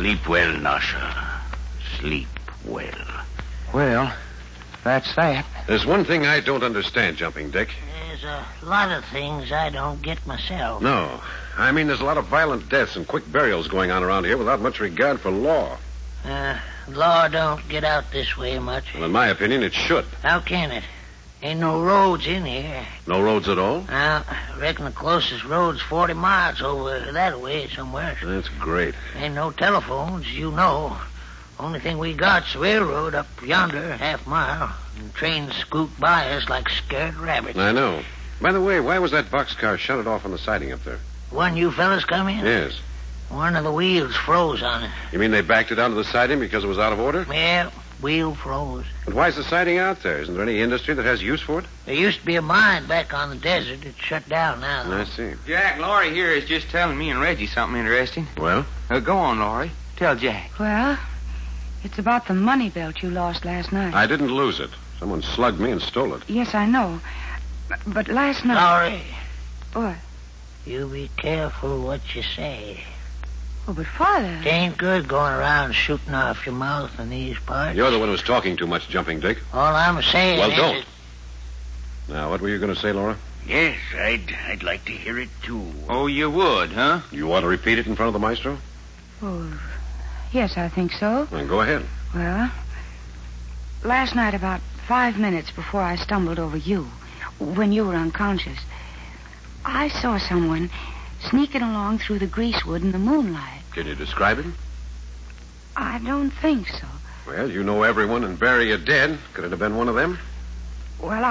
Sleep well, Nasha. Sleep well. Well, that's that. There's one thing I don't understand, Jumping Dick. There's a lot of things I don't get myself. No. I mean, there's a lot of violent deaths and quick burials going on around here without much regard for law. Law don't get out this way much. Well, in my opinion, it should. How can it? Ain't no roads in here. No roads at all? I reckon the closest road's 40 miles over that way somewhere. That's great. Ain't no telephones, you know. Only thing we got's railroad up yonder, half-mile. And trains scoot by us like scared rabbits. I know. By the way, why was that boxcar shunted off on the siding up there? One you fellas come in? Yes. One of the wheels froze on it. You mean they backed it onto the siding because it was out of order? Yeah, wheel froze. But why's the siding out there? Isn't there any industry that has use for it? There used to be a mine back on the desert. It's shut down now, though. I see. Jack, Laurie here is just telling me and Reggie something interesting. Well? Go on, Laurie. Tell Jack. Well, it's about the money belt you lost last night. I didn't lose it. Someone slugged me and stole it. Yes, I know. But last night... Laurie, What? you be careful what you say. Oh, but Father... It ain't good going around shooting off your mouth in these parts. You're the one who's talking too much, Jumping Dick. All I'm saying Well, is... don't. Now, what were you going to say, Laura? Yes, I'd like to hear it, too. Oh, you would, huh? You want to repeat it in front of the maestro? Oh, yes, I think so. Then go ahead. Well, last night about 5 minutes before I stumbled over you, when you were unconscious, I saw someone sneaking along through the greasewood in the moonlight. Can you describe it? I don't think so. Well, you know everyone in Barry are dead. Could it have been one of them? Well,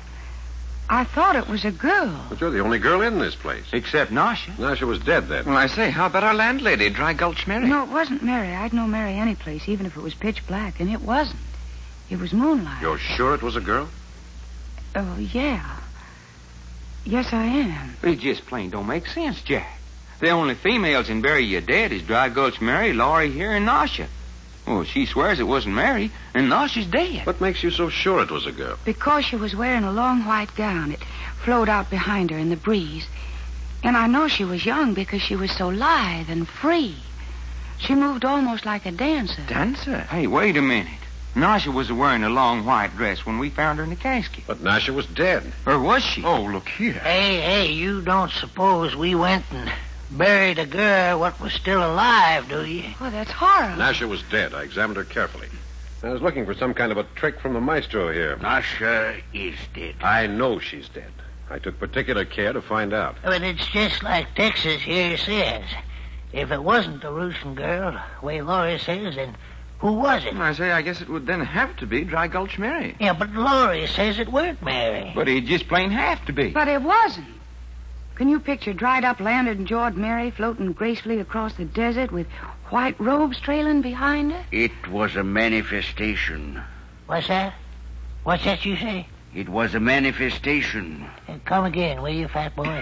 I thought it was a girl. But you're the only girl in this place. Except Nasha. Nasha was dead then. Well, I say, how about our landlady, Dry Gulch Mary? No, it wasn't Mary. I'd know Mary any place, even if it was pitch black, and it wasn't. It was moonlight. You're sure it was a girl? Oh, yeah. Yes, I am. It just plain don't make sense, Jack. The only females in Barry you dead is Dry Gulch Mary, Laurie here, and Nasha. Well, she swears it wasn't Mary, and Nasha's dead. What makes you so sure it was a girl? Because she was wearing a long white gown. It flowed out behind her in the breeze. And I know she was young because she was so lithe and free. She moved almost like a dancer. Dancer? Hey, wait a minute. Nasha was wearing a long white dress when we found her in the casket. But Nasha was dead. Or was she? Oh, look here. Hey, you don't suppose we went and buried a girl what was still alive, do you? Oh, that's horrible. Nasha was dead. I examined her carefully. I was looking for some kind of a trick from the maestro here. Nasha is dead. I know she's dead. I took particular care to find out. But it's just like Texas here says. If it wasn't the Russian girl, the way Laurie says, then who was it? I say, I guess it would then have to be Dry Gulch Mary. Yeah, but Laurie says it weren't Mary. But it just plain have to be. But it wasn't. Can you picture dried-up, landed-and-jawed Mary floating gracefully across the desert with white robes trailing behind her? It was a manifestation. What's that? What's that you say? It was a manifestation. Come again, will you, fat boy?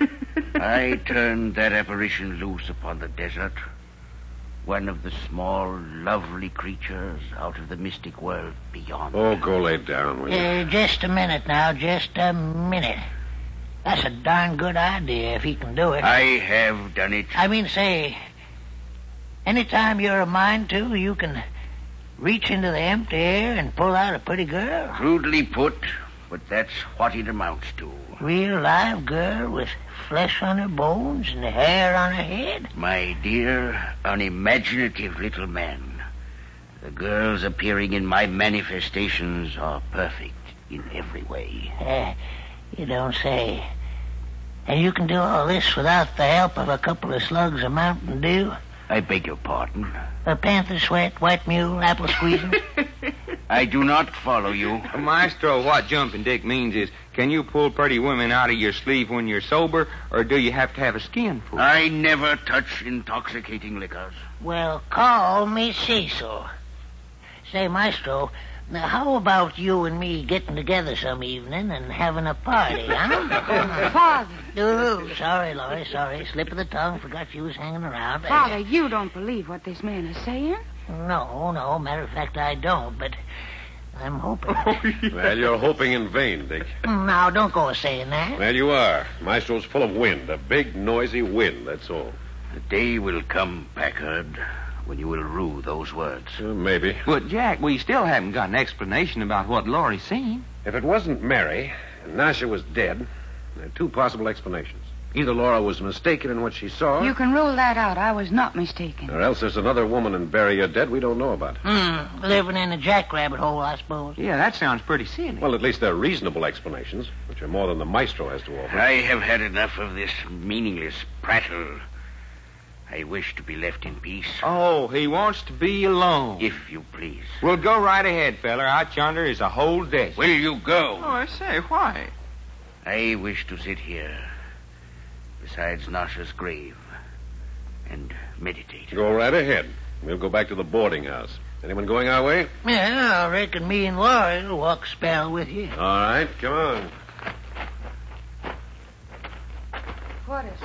I turned that apparition loose upon the desert. One of the small, lovely creatures out of the mystic world beyond. Oh, go lay down, will you? Just a minute now, just a minute. That's a darn good idea if he can do it. I have done it. I mean, say, anytime you're a mind to, you can reach into the empty air and pull out a pretty girl. Crudely put, but that's what it amounts to. Real live girl with flesh on her bones and hair on her head. My dear, unimaginative little man, the girls appearing in my manifestations are perfect in every way. You don't say. And you can do all this without the help of a couple of slugs of Mountain Dew? I beg your pardon. A panther sweat, white mule, apple squeezing? I do not follow you. Maestro, what Jumping Dick means is, can you pull pretty women out of your sleeve when you're sober, or do you have to have a skin full? I never touch intoxicating liquors. Well, call me Cecil. Say, Maestro, now how about you and me getting together some evening and having a party, huh? Father. Oh, sorry, Laurie, sorry. Slip of the tongue. Forgot you was hanging around. Father, you don't believe what this man is saying? No. Matter of fact, I don't, but I'm hoping. Well, you're hoping in vain, Dick. Now, don't go saying that. Well, you are. Maestro's full of wind. A big, noisy wind, that's all. The day will come, Packard, when you will rue those words. Maybe. But, Jack, we still haven't got an explanation about what Laurie's seen. If it wasn't Mary and Nasha was dead, there are two possible explanations. Either Laura was mistaken in what she saw, You can rule that out. I was not mistaken. or else there's another woman in Bury Your Dead we don't know about. Living in a jackrabbit hole, I suppose. Yeah, that sounds pretty silly. Well, at least they're reasonable explanations, which are more than the maestro has to offer. I have had enough of this meaningless prattle. I wish to be left in peace. Oh, he wants to be alone. If you please. Well, go right ahead, feller. Out yonder is a whole desert. Will you go? Oh, I say, why? I wish to sit here beside Nasha's grave and meditate. Go right ahead. We'll go back to the boarding house. Anyone going our way? Yeah, I reckon me and Laurie will walk a spell with you. All right, come on. What a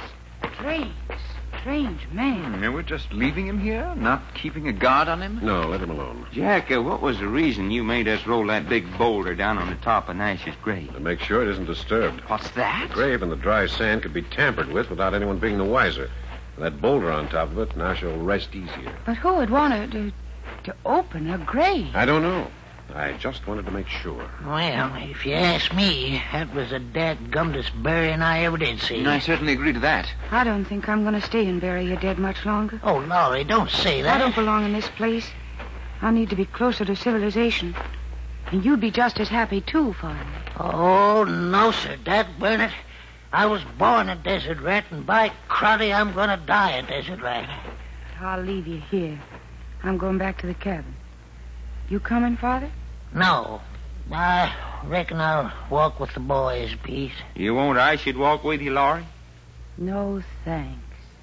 strange man. And we're just leaving him here? Not keeping a guard on him? No, let him alone. Jack, what was the reason you made us roll that big boulder down on the top of Nash's grave? To make sure it isn't disturbed. What's that? The grave and the dry sand could be tampered with without anyone being the wiser. With that boulder on top of it, Nasha will rest easier. But who would want to open a grave? I don't know. I just wanted to make sure. Well, if you ask me, that was the dadgumdest burying I ever did see. I certainly agree to that. I don't think I'm going to stay and bury your dead much longer. Oh, Laurie, don't say that. I don't belong in this place. I need to be closer to civilization. And you'd be just as happy, too, finally. Oh, no, sir. Dad burn it. I was born a desert rat, and by cruddy, I'm going to die a desert rat. I'll leave you here. I'm going back to the cabin. You coming, Father? No. I reckon I'll walk with the boys a piece. You won't I should walk with you, Laurie? No, thanks.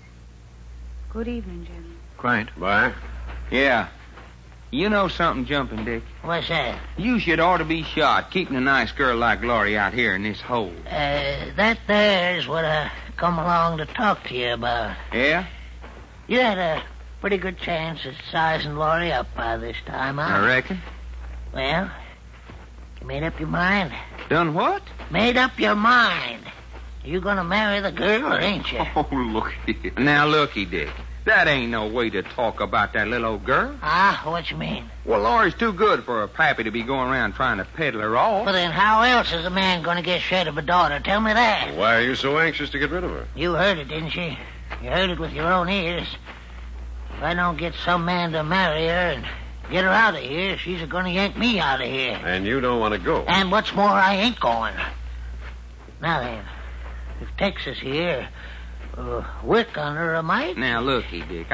Good evening, gentlemen. Quiet. Bye. Yeah. You know something, Jumping Dick? What's that? You should ought to be shot, keeping a nice girl like Laurie out here in this hole. That there's what I come along to talk to you about. Yeah? You had a pretty good chance at sizing Laurie up by this time, huh? I reckon. Well, you made up your mind? Done what? Made up your mind. You gonna marry the girl, or ain't you? Oh, look here. Now, looky, Dick. That ain't no way to talk about that little old girl. Ah, what you mean? Well, Laurie's too good for a pappy to be going around trying to peddle her off. Well, then how else is a man gonna get rid of a daughter? Tell me that. Why are you so anxious to get rid of her? You heard it, didn't you? You heard it with your own ears. If I don't get some man to marry her and get her out of here, she's gonna yank me out of here. And you don't want to go. And what's more, I ain't going. Now then, if Texas here, work on her a mite. Now, looky, Dick,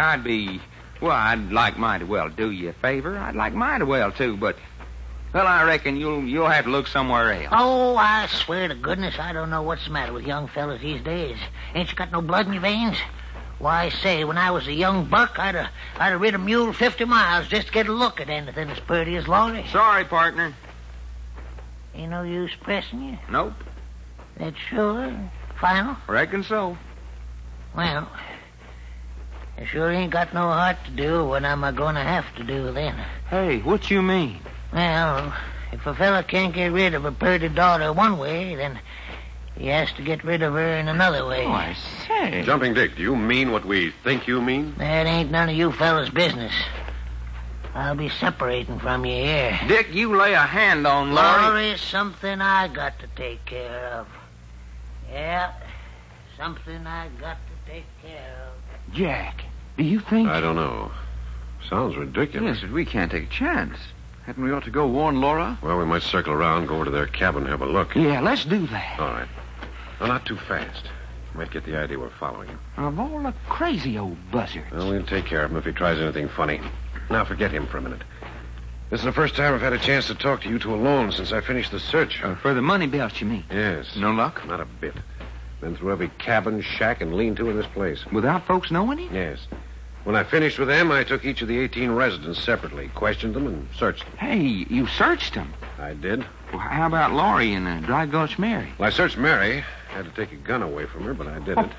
I'd like mighty well to do you a favor. I'd like mighty well, too, but, well, I reckon you'll have to look somewhere else. Oh, I swear to goodness, I don't know what's the matter with young fellas these days. Ain't you got no blood in your veins? Why, say, when I was a young buck, I'd have rid a mule 50 miles just to get a look at anything as pretty as Laurie. Sorry, partner. Ain't no use pressing you. Nope. That's sure. Final? Reckon so. Well, I sure ain't got no heart to do what I'm a-gonna have to do then. Hey, what you mean? Well, if a fella can't get rid of a pretty daughter one way, then he has to get rid of her in another way. Oh, I say. Jumping Dick, do you mean what we think you mean? That ain't none of you fellas' business. I'll be separating from you here. Dick, you lay a hand on Laurie. Laurie's something I got to take care of. Yeah, something I got to take care of. Jack, do you think... I don't know. Sounds ridiculous. Yes, but we can't take a chance. Hadn't we ought to go warn Laura? Well, we might circle around, go over to their cabin, have a look. Yeah, let's do that. All right. No, not too fast. Might get the idea we're following him. Of all the crazy old buzzards. Well, we'll take care of him if he tries anything funny. Now, forget him for a minute. This is the first time I've had a chance to talk to you two alone since I finished the search. For the money belt, you mean? Yes. No luck? Not a bit. Been through every cabin, shack, and lean-to in this place. Without folks knowing it? Yes. When I finished with them, I took each of the 18 residents separately, questioned them, and searched them. Hey, you searched them. I did. Well, how about Laurie and Dry Gulch Mary? Well, I searched Mary. Had to take a gun away from her, but I didn't.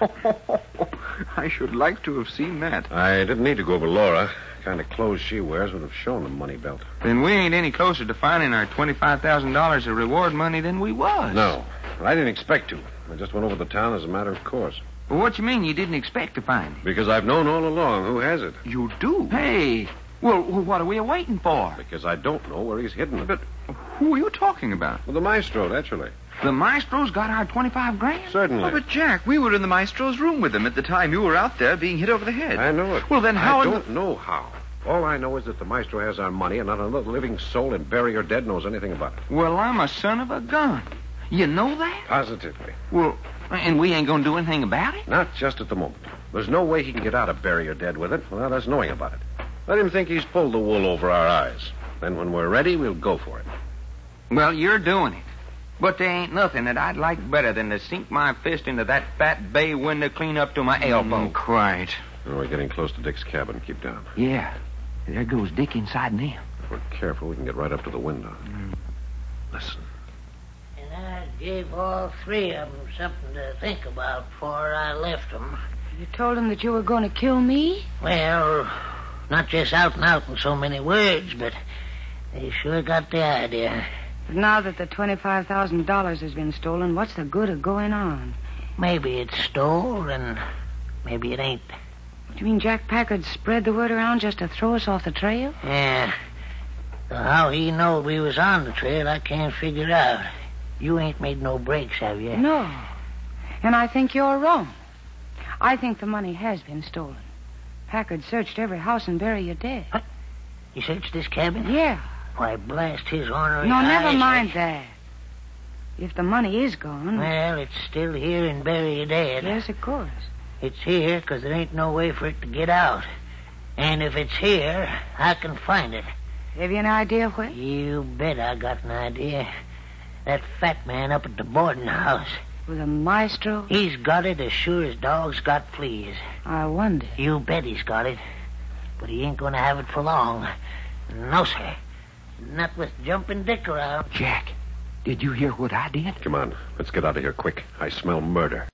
I should like to have seen that. I didn't need to go over Laura. Kind of clothes she wears would have shown the money belt. Then we ain't any closer to finding our $25,000 of reward money than we was. No, I didn't expect to. I just went over the town as a matter of course. Well, what you mean you didn't expect to find it? Because I've known all along who has it. You do? Hey, well, what are we waiting for? Because I don't know where he's hidden it. But who are you talking about? Well, the maestro, naturally. The maestro's got our 25 grand? Certainly. Oh, but Jack, we were in the maestro's room with him at the time you were out there being hit over the head. I know it. Well, then how... I don't know how. All I know is that the maestro has our money and not another living soul in Bury or Dead knows anything about it. Well, I'm a son of a gun. You know that? Positively. Well, and we ain't gonna do anything about it? Not just at the moment. There's no way he can get out of Bury or Dead with it without us knowing about it. Let him think he's pulled the wool over our eyes. Then when we're ready, we'll go for it. Well, you're doing it. But there ain't nothing that I'd like better than to sink my fist into that fat bay window clean up to my elbow. Quite. Oh, we're getting close to Dick's cabin. Keep down. Yeah. There goes Dick inside now. If we're careful, we can get right up to the window. Listen. And I gave all three of them something to think about before I left them. You told them that you were going to kill me? Well, not just out and out in so many words, but they sure got the idea. But now that the $25,000 has been stolen, what's the good of going on? Maybe it's stole, and maybe it ain't. You mean Jack Packard spread the word around just to throw us off the trail? Yeah. So how he knowed we was on the trail, I can't figure out. You ain't made no breaks, have you? No. And I think you're wrong. I think the money has been stolen. Packard searched every house in Bury Your Dead. What? He searched this cabin? Yeah. Why, blast his ornery No, eyes. never mind that. If the money is gone... Well, it's still here in Bury Your Dead. Yes, of course. It's here because there ain't no way for it to get out. And if it's here, I can find it. Have you an idea where? You bet I got an idea. That fat man up at the boarding house. With a maestro? He's got it as sure as dogs got fleas. I wonder. You bet he's got it. But he ain't going to have it for long. No, sir. Not with Jumping Dick around. Jack, did you hear what I did? Come on. Let's get out of here quick. I smell murder.